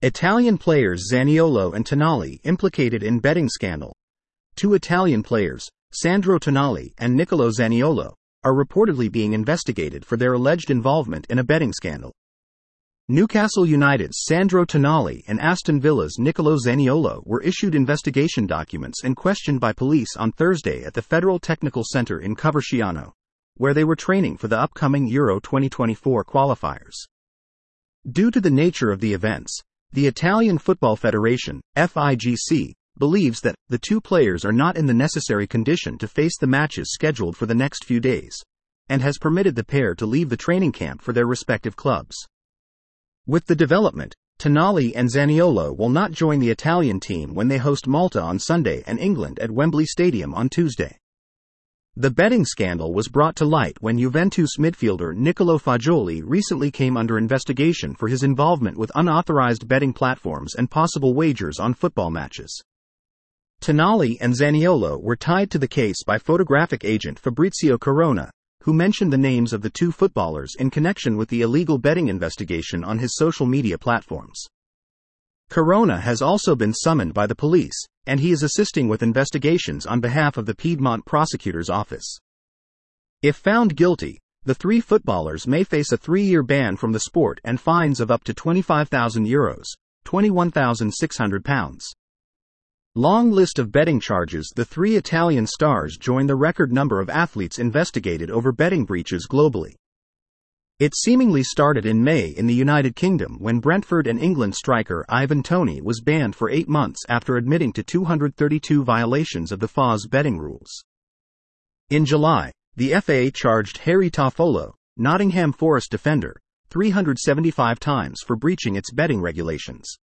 Italian players Zaniolo and Tonali implicated in betting scandal. Two Italian players, Sandro Tonali and Nicolo Zaniolo, are reportedly being investigated for their alleged involvement in a betting scandal. Newcastle United's Sandro Tonali and Aston Villa's Nicolo Zaniolo were issued investigation documents and questioned by police on Thursday at the Federal Technical Centre in Coverciano, where they were training for the upcoming Euro 2024 qualifiers. Due to the nature of the events, the Italian Football Federation, FIGC, believes that the two players are not in the necessary condition to face the matches scheduled for the next few days, and has permitted the pair to leave the training camp for their respective clubs. With the development, Tonali and Zaniolo will not join the Italian team when they host Malta on Sunday and England at Wembley Stadium on Tuesday. The betting scandal was brought to light when Juventus midfielder Niccolò Fagioli recently came under investigation for his involvement with unauthorized betting platforms and possible wagers on football matches. Tonali and Zaniolo were tied to the case by photographic agent Fabrizio Corona, who mentioned the names of the two footballers in connection with the illegal betting investigation on his social media platforms. Corona has also been summoned by the police, and he is assisting with investigations on behalf of the Piedmont Prosecutor's Office. If found guilty, the three footballers may face a 3-year ban from the sport and fines of up to €25,000, £21,600. Long list of betting charges. The three Italian stars join the record number of athletes investigated over betting breaches globally. It seemingly started in May in the United Kingdom when Brentford and England striker Ivan Toney was banned for 8 months after admitting to 232 violations of the FA's betting rules. In July, the FA charged Harry Toffolo, Nottingham Forest defender, 375 times for breaching its betting regulations.